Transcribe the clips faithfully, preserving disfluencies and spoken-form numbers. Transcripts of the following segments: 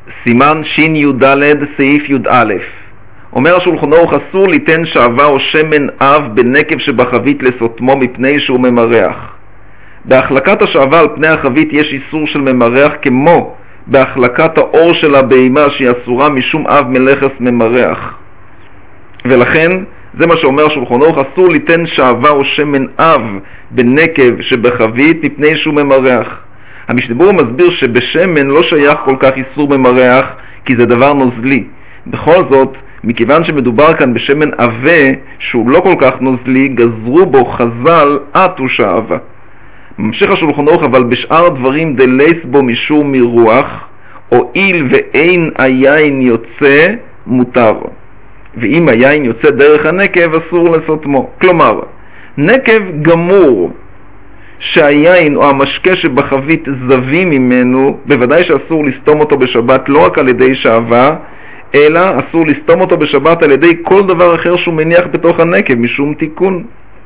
סימן שין י"ד סעיף י"א. אומר השולחן ערוך, אסור ליתן שעבה או שמן אב בנקב שבחבית לסותמו מפני שהוא ממרח. בהחלקת השעבה על פני החבית יש איסור של ממרח, כמו בהחלקת האור של הבהמה שהיא אסורה משום אב מלכס ממרח. ולכן זה מה שאומר השולחן ערוך, אסור ליתן שעבה או שמן אב בנקב שבחבית מפני שהוא ממרח. המשנה ברורה מסביר שבשמן לא שייך כל כך איסור ממרח, כי זה דבר נוזלי. בכל זאת, מכיוון שמדובר כאן בשמן עבה שהוא לא כל כך נוזלי, גזרו בו חז"ל עטו שעבה. ממשיך השולחן ערוך, אבל בשאר דברים דלייס בו משום מרוח, הואיל ואין היין יוצא מותר, ואם היין יוצא דרך הנקב אסור לסותמו. כלומר, נקב גמור שהיין או המשקה שבחבית זווים ממנו, בוודאי שאסור לסתום אותו בשבת לא רק על ידי שעבה, אלא אסור לסתום אותו בשבת על ידי כל דבר אחר שהוא מניח בתוך הנקב משום תיקון.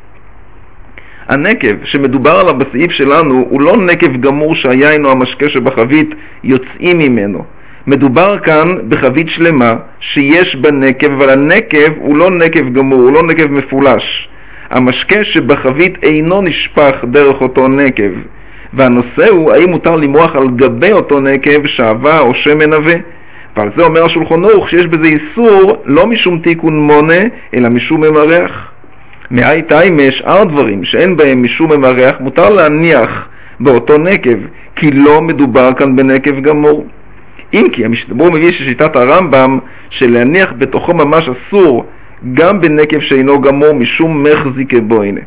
הנקב שמדובר עליו בסעיף שלנו הוא לא נקב גמור שהיין או המשקה שבחבית יוצאים ממנו. מדובר כאן בחבית שלמה שיש בנקב, אבל הנקב הוא לא נקב גמור, הוא לא נקב מפולש. המשקה שבחבית אינו נשפך דרך אותו נקב, והנושא הוא האם מותר למרוח על גבי אותו נקב שעבה או שמן עבה. ועל זה אומר השולחן ערוך שיש בזה איסור לא משום תיקון מונה אלא משום ממרח. מאיתי משאר דברים שאין בהם משום ממרח מותר להניח באותו נקב, כי לא מדובר כאן בנקב גמור. אם כי המשנה ברורה מביא ששיטת הרמב"ם שלהניח בתוכו ממש אסור גם בנקב שאינו גמור משום מחזיקי בוינה.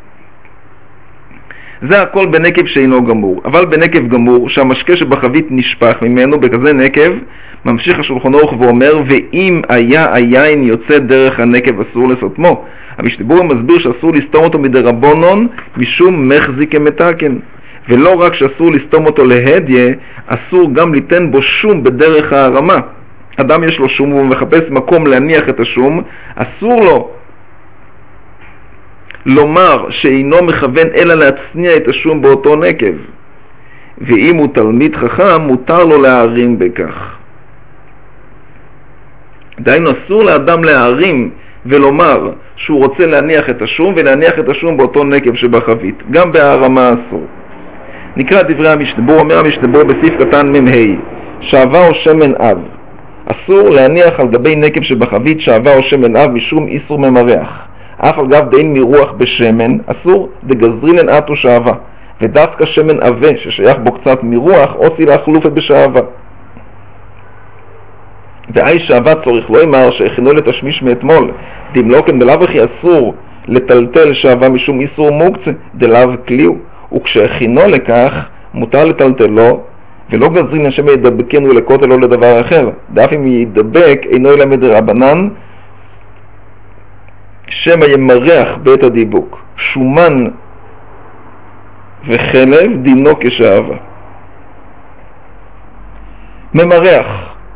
זה הכל בנקב שאינו גמור. אבל בנקב גמור שהמשקה שבחבית נשפך ממנו בכזה נקב, ממשיך השולחן ערוך ואומר, ואם היה היין יוצא דרך הנקב אסור לסותמו. המשנה ברורה מסביר שאסור לסתום אותו מדרבנן משום מחזיקי מתקן, ולא רק שאסור לסתום אותו להדיה, אסור גם ליתן בו שום בדרך הרמה. אדם יש לו שום והוא מחפש מקום להניח את השום, אסור לו לומר שאינו מכוון אלא להצניע את השום באותו נקב, ואם הוא תלמיד חכם מותר לו להערים בכך. דהיינו, אסור לאדם להערים ולומר שהוא רוצה להניח את השום ולהניח את השום באותו נקב שבחבית, גם בהערמה אסור. נקרא דברי המשנה ברורה. אומר המשנה ברורה בסעיף קטן מ"ה, שעבה או שמן אב אסור להניח על גבי נקב שבחבית שעבה או שמן אב משום איסור ממרח, אף על גב דין מרוח בשמן אסור דגזרינן עטו שעבה, ודווקא שמן עבה ששייך בו קצת מרוח עושי להחלופת בשעבה. ואי שעבה צורך לא אמר שהכינו לתשמיש מאתמול, דמלא כן בלאו הכי אסור לטלטל שעבה משום איסור מוקצה דלאו כליו, וכשהכינו לכך מותר לטלטלו, ולא גזרין השם ידבקנו לכותל או לדבר אחר, דאף אם ידבק אינו אלא מדרבנן, שמא ימרח בעת הדיבוק. שומן וחלב דינו כשעבה. ממרח,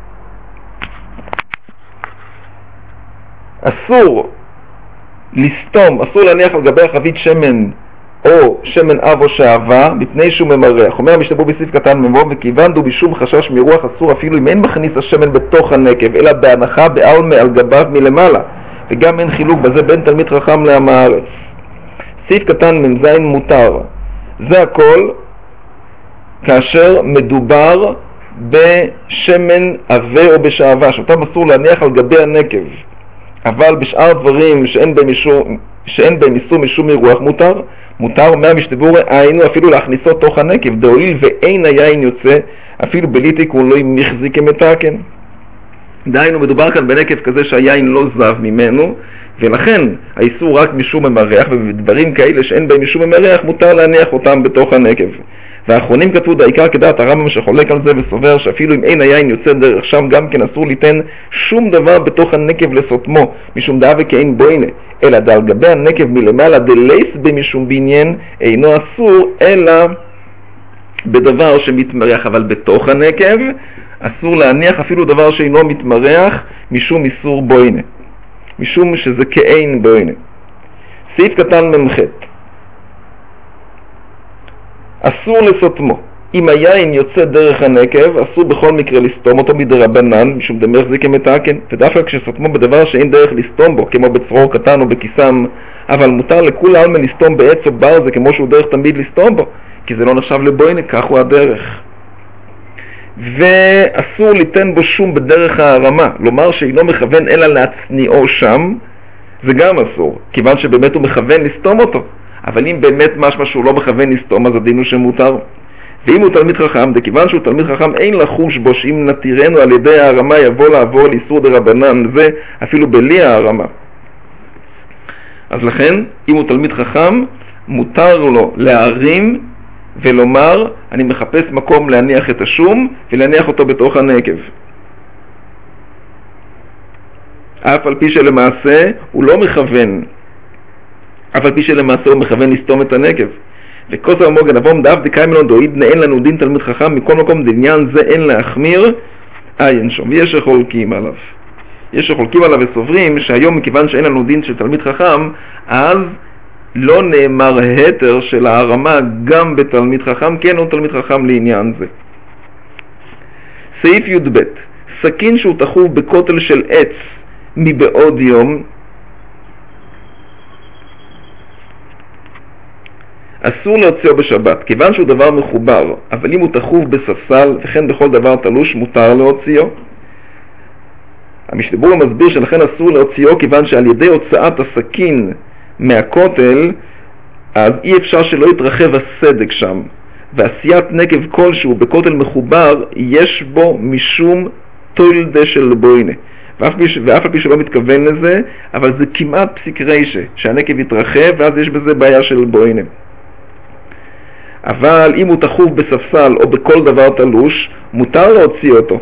אסור לסתום, אסור להניח על גבי החבית שמן או שמן אב או שעבה מפני שהוא ממרח. אומר המשנה ברורה בסעיף קטן מ"ו, וכיוון דו בשום חשש מרוח אסור אפילו אם אין מכניס השמן בתוך הנקב אלא בהנחה בעלמה על גביו מלמעלה, וגם אין חילוק בזה בין תלמיד חכם לעם הארץ. סעיף קטן מ"ז מותר. זה הכל כאשר מדובר בשמן עבה או בשעבה שאותם אסור להניח על גבי הנקב, אבל בשאר דברים שאין בהם משום שאין בהם איסור משום מרוח מותר. מותר מהמשנה ברורה היינו אפילו להכניסו תוך הנקב, דהואיל ואין היין יוצא אפילו בלי תיקון לא מחזיק מתקן. דהיינו, מדובר כאן בנקב כזה שהיין לא זב ממנו, ולכן האיסור רק משום ממרח, ובדברים כאלה שאין בהם משום ממרח מותר להניח אותם בתוך הנקב. והאחרונים כתבו דעיקר כדעת הרמב"ם שחולק על זה וסובר שאפילו אם אין היין יוצא דרך שם גם כן אסור ליתן שום דבר בתוך הנקב לסותמו משום דאבה כאין בוינה, אלא דל גבי הנקב מלמעלה דלייס במשום בניין אינו אסור אלא בדבר שמתמרח. אבל בתוך הנקב אסור להניח אפילו דבר שאינו מתמרח משום איסור בוינה, משום שזה כאין בוינה. סעיף קטן ממחת, אסור לסותמו. אם היין יוצא דרך הנקב, אסור בכל מקרה לסתום אותו מדרבנן, משום דמי החזיק כמתקן, ודווקא כשסתמו בדבר שאין דרך לסתום בו, כמו בצרור קטן או בכיסם, אבל מותר לכול העלמין לסתום בעץ או בר, זה כמו שהוא דרך תמיד לסתום בו, כי זה לא נחשב לבוינה, כך הוא הדרך. ואסור ליתן בו שום בדרך ההרמה, לומר שאינו מכוון אלא להצניעו שם, זה גם אסור, כיוון שבאמת הוא מכוון לסתום אותו. אבל אם באמת משמע שהוא לא מכוון לסתום, אז הדין הוא שמותר. ואם הוא תלמיד חכם, דכיוון שהוא תלמיד חכם, אין לחוש בו שאם נתירנו על ידי ההרמה יבוא לעבור לאיסור דרבנן, זה אפילו בלי ההרמה. אז לכן, אם הוא תלמיד חכם, מותר לו להרים ולומר, אני מחפש מקום להניח את השום ולהניח אותו בתוך הנקב. אף על פי שלמעשה הוא לא מכוון, אף על פי שלמעשה הוא מכוון לסתום את הנקב. וכוסר המוגן אבום דאף דקאי מלון דואידנה אין לנו דין תלמיד חכם, מכל מקום דעניין זה אין להחמיר עין שום. ויש שחולקים עליו. יש שחולקים עליו וסוברים שהיום מכיוון שאין לנו דין של תלמיד חכם, אז לא נאמר היתר של ההרמה גם בתלמיד חכם, כן הוא תלמיד חכם לעניין זה. סעיף י' ב' סכין שהוא תחוב בכותל של עץ מבעוד יום, אסור להוציאו בשבת, כיוון שהוא דבר מחובר, אבל אם הוא תחוב בספסל וכן בכל דבר תלוש, מותר להוציאו. המשנה ברורה מסביר שלכן אסור להוציאו, כיוון שעל ידי הוצאת הסכין מהכותל, אז אי אפשר שלא יתרחב הסדק שם, ועשיית נקב כלשהו בכותל מחובר, יש בו משום תולדה של בוינה. ואף, ואף על פי שלא מתכוון לזה, אבל זה כמעט פסיק רישה, שהנקב יתרחב, ואז יש בזה בעיה של בוינה. אבל אם הוא תחוב בספסל או בכל דבר תלוש, מותר להוציא אותו.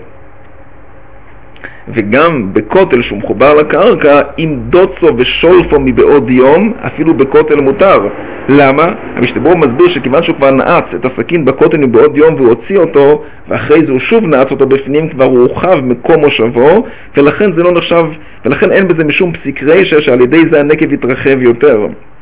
וגם בכותל שהוא מחובר לקרקע, אם דוצו ושולפו מבעוד יום, אפילו בכותל מותר. למה? המשנה ברורה מסביר שכיוון שהוא כבר נעץ את הסכין בכותל מבעוד יום והוא הוציא אותו, ואחרי זה הוא שוב נעץ אותו בפנים, כבר הוא הורחב מקום מושבו, ולכן זה לא נחשב, ולכן אין בזה משום פסיק רישה שעל ידי זה הנקב יתרחב יותר.